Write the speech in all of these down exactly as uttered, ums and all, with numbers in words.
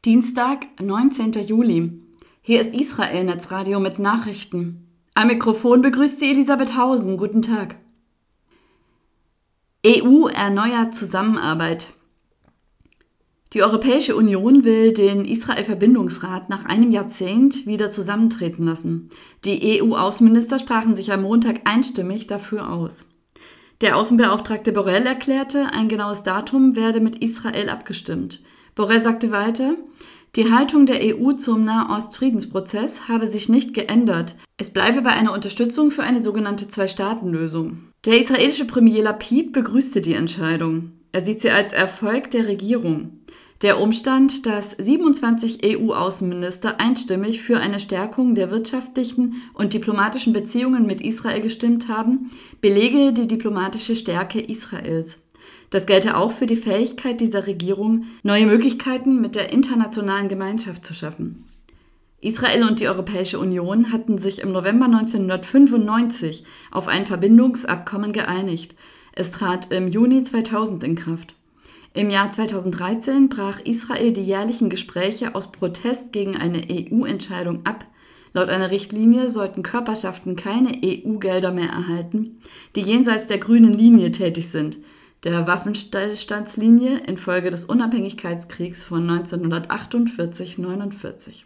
Dienstag, neunzehnter Juli. Hier ist Israel Netzradio mit Nachrichten. Am Mikrofon begrüßt sie Elisabeth Hausen. Guten Tag. E U erneuert Zusammenarbeit. Die Europäische Union will den Israel-Verbindungsrat nach einem Jahrzehnt wieder zusammentreten lassen. Die E U-Außenminister sprachen sich am Montag einstimmig dafür aus. Der Außenbeauftragte Borrell erklärte, ein genaues Datum werde mit Israel abgestimmt. Borrell sagte weiter, die Haltung der E U zum Nahost-Friedensprozess habe sich nicht geändert. Es bleibe bei einer Unterstützung für eine sogenannte Zwei-Staaten-Lösung. Der israelische Premier Lapid begrüßte die Entscheidung. Er sieht sie als Erfolg der Regierung. Der Umstand, dass siebenundzwanzig E U-Außenminister einstimmig für eine Stärkung der wirtschaftlichen und diplomatischen Beziehungen mit Israel gestimmt haben, belege die diplomatische Stärke Israels. Das gelte auch für die Fähigkeit dieser Regierung, neue Möglichkeiten mit der internationalen Gemeinschaft zu schaffen. Israel und die Europäische Union hatten sich im November neunzehnhundertfünfundneunzig auf ein Verbindungsabkommen geeinigt. Es trat im Juni zweitausend in Kraft. Im Jahr zweitausenddreizehn brach Israel die jährlichen Gespräche aus Protest gegen eine E U-Entscheidung ab. Laut einer Richtlinie sollten Körperschaften keine E U-Gelder mehr erhalten, die jenseits der grünen Linie tätig sind, der Waffenstillstandslinie infolge des Unabhängigkeitskriegs von neunzehnhundertachtundvierzig neunundvierzig.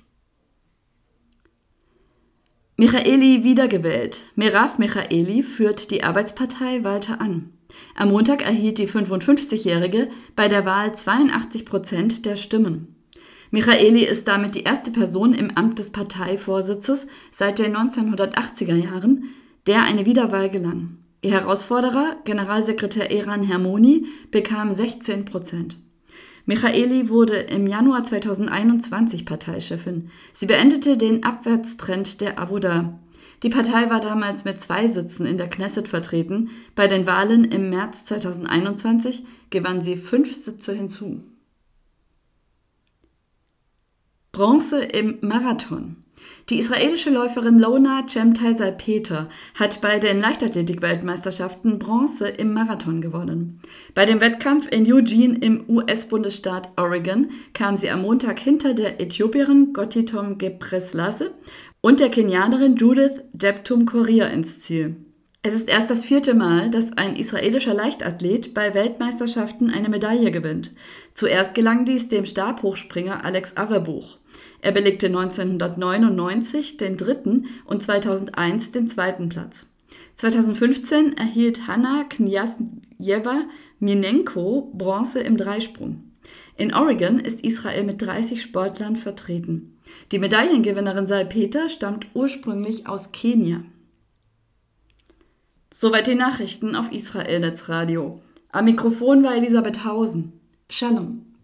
Michaeli wiedergewählt. Merav Michaeli führt die Arbeitspartei weiter an. Am Montag erhielt die fünfundfünfzigjährige bei der Wahl zweiundachtzig Prozent der Stimmen. Michaeli ist damit die erste Person im Amt des Parteivorsitzes seit den neunzehnhundertachtziger Jahren, der eine Wiederwahl gelang. Ihr Herausforderer, Generalsekretär Eran Hermoni, bekam sechzehn Prozent. Michaeli wurde im Januar zweitausendeinundzwanzig Parteichefin. Sie beendete den Abwärtstrend der Avoda. Die Partei war damals mit zwei Sitzen in der Knesset vertreten. Bei den Wahlen im März zweitausendeinundzwanzig gewann sie fünf Sitze hinzu. Bronze im Marathon. Die israelische Läuferin Lona Chemtai-Salpeter hat bei den Leichtathletik-Weltmeisterschaften Bronze im Marathon gewonnen. Bei dem Wettkampf in Eugene im U S-Bundesstaat Oregon kam sie am Montag hinter der Äthiopierin Gotitom Gebreselassie und der Kenianerin Judith Jeptum Korir ins Ziel. Es ist erst das vierte Mal, dass ein israelischer Leichtathlet bei Weltmeisterschaften eine Medaille gewinnt. Zuerst gelang dies dem Stabhochspringer Alex Averbuch. Er belegte neunzehnhundertneunundneunzig den dritten und zweitausendeins den zweiten Platz. zweitausendfünfzehn erhielt Hanna Kniazjeva-Minenko Bronze im Dreisprung. In Oregon ist Israel mit dreißig Sportlern vertreten. Die Medaillengewinnerin Salpeter stammt ursprünglich aus Kenia. Soweit die Nachrichten auf Israel Netzradio. Am Mikrofon war Elisabeth Hausen. Shalom.